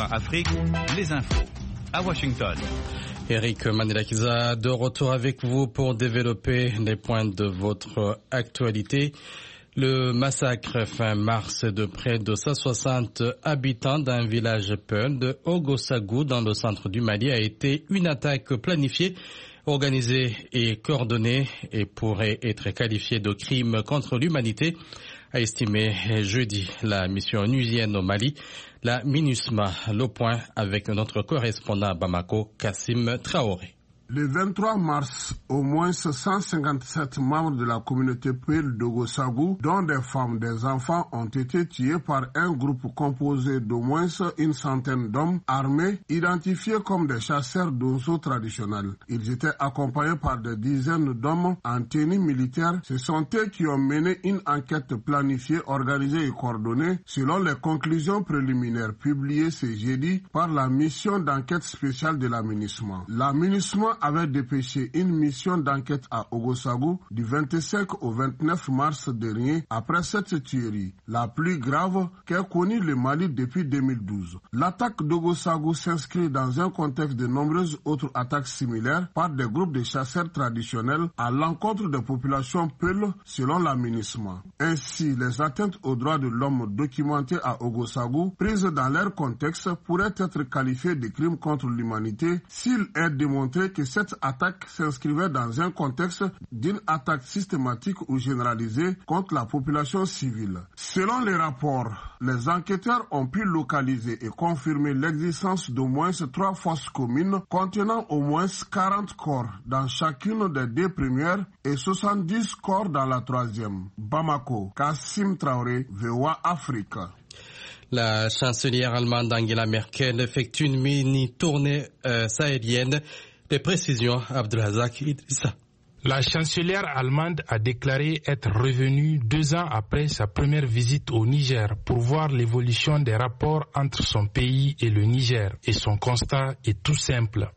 VOA Afrique, les infos. À Washington. Eric Manelakiza, de retour avec vous pour développer les points de votre actualité. Le massacre fin mars de près de 160 habitants d'un village peul de Ogosagou dans le centre du Mali a été une attaque planifiée, organisée et coordonnée et pourrait être qualifiée de crime contre l'humanité, a estimé jeudi la mission onusienne au Mali, la MINUSMA. Le point avec notre correspondant à Bamako, Kassim Traoré. Le 23 mars, au moins 157 membres de la communauté Peul d'Ogosagou, dont des femmes, des enfants, ont été tués par un groupe composé d'au moins une centaine d'hommes armés, identifiés comme des chasseurs d'oiseaux traditionnels. Ils étaient accompagnés par des dizaines d'hommes en tenue militaire. Ce sont eux qui ont mené une enquête planifiée, organisée et coordonnée, selon les conclusions préliminaires publiées ce jeudi par la mission d'enquête spéciale de la MINUSMA. La MINUSMA avait dépêché une mission d'enquête à Ogosagou du 25 au 29 mars dernier après cette tuerie, la plus grave qu'ait connue le Mali depuis 2012. L'attaque d'Ogosagou s'inscrit dans un contexte de nombreuses autres attaques similaires par des groupes de chasseurs traditionnels à l'encontre des populations Peul selon la MINUSMA. Ainsi, les atteintes aux droits de l'homme documentées à Ogosagou, prises dans leur contexte, pourraient être qualifiées de crimes contre l'humanité s'il est démontré que cette attaque s'inscrivait dans un contexte d'une attaque systématique ou généralisée contre la population civile. Selon les rapports, les enquêteurs ont pu localiser et confirmer l'existence d'au moins 3 fosses communes contenant au moins 40 corps dans chacune des 2 premières et 70 corps dans la 3e. Bamako, Kassim Traoré, VOA Afrique. La chancelière allemande Angela Merkel effectue une mini-tournée sahélienne. Des précisions, Abdelrazak Idrissa. La chancelière allemande a déclaré être revenue 2 ans après sa première visite au Niger pour voir l'évolution des rapports entre son pays et le Niger. Et son constat est tout simple.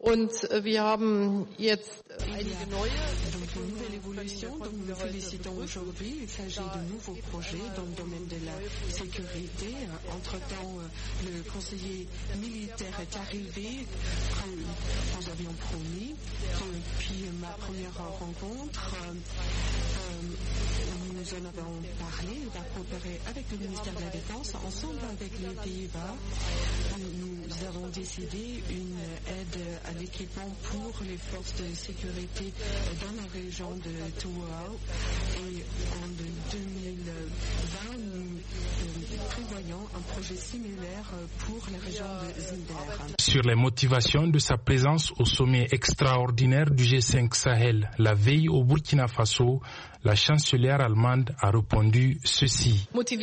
Une nouvelle évolution dont nous nous félicitons aujourd'hui. Il s'agit de nouveaux projets dans le domaine de la sécurité. Entre-temps, le conseiller militaire est arrivé, comme nous avions promis. Depuis ma première rencontre, nous en avons parlé. Il va coopérer avec le ministère de la Défense, ensemble avec les Pays-Bas. Nous avons décidé une aide à l'équipement pour les forces de sécurité dans la région de Touao. Et en 2020, nous prévoyons un projet similaire pour la région de Zinder. Sur les motivations de sa présence au sommet extraordinaire du G5 Sahel, la veille au Burkina Faso, la chancelière allemande a répondu ceci. Ce qui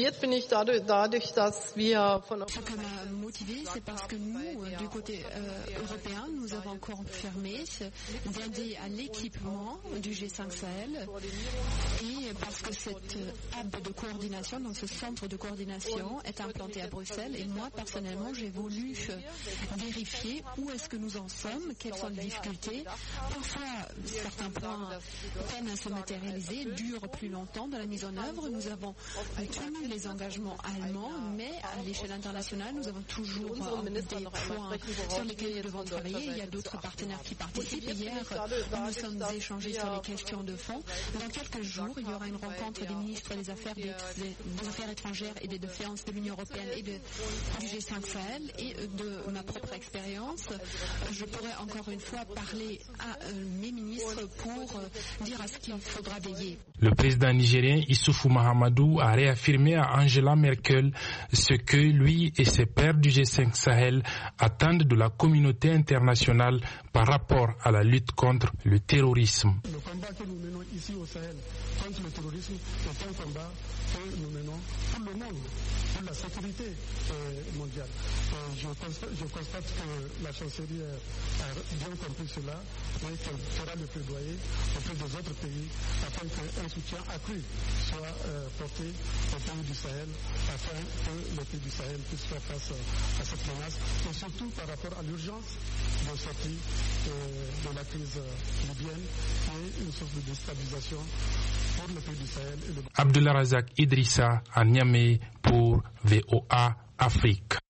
m'a motivé, c'est parce que nous, du côté européen, nous avons confirmé d'aider à l'équipement du G5 Sahel et parce que cette hub de coordination, donc ce centre de coordination est implanté à Bruxelles et moi, personnellement, j'ai voulu vérifier où est-ce que nous en sommes, quelles sont les difficultés. Parfois, certains points peinent à se matérialiser, durent plus longtemps dans la mise en œuvre. Nous avons tenu les engagements allemands, mais à l'échelle internationale, nous avons toujours des points sur lesquels nous devons travailler. Il y a d'autres partenaires qui participent. Hier, nous sommes échangés sur les questions de fond. Dans quelques jours, il y aura une rencontre des ministres des Affaires étrangères et des Défenses de l'Union européenne et du G5 Sahel. Et de ma propre expérience, je pourrais encore une fois parler à mes ministres pour dire à ce qu'il faudra veiller. Le président nigérien Issoufou Mahamadou a réaffirmé à Angela Merkel ce que lui et ses pairs du G5 Sahel attendent de la communauté internationale par rapport à la lutte contre le terrorisme. Le combat que nous menons ici au Sahel contre le terrorisme est un combat que nous menons pour le monde, pour la sécurité mondiale. Je constate que la chancellerie a bien compris cela et qu'elle fera le plaidoyer auprès des autres pays afin qu'un soutien accru soit porté aux pays du Sahel afin que les pays du Sahel puissent faire face à cette menace et surtout par rapport à l'urgence de sortie de la crise libyenne qui est une source de déstabilisation pour les pays du Sahel. Abdelrazak Idrissa à Niamey pour VOA Afrique.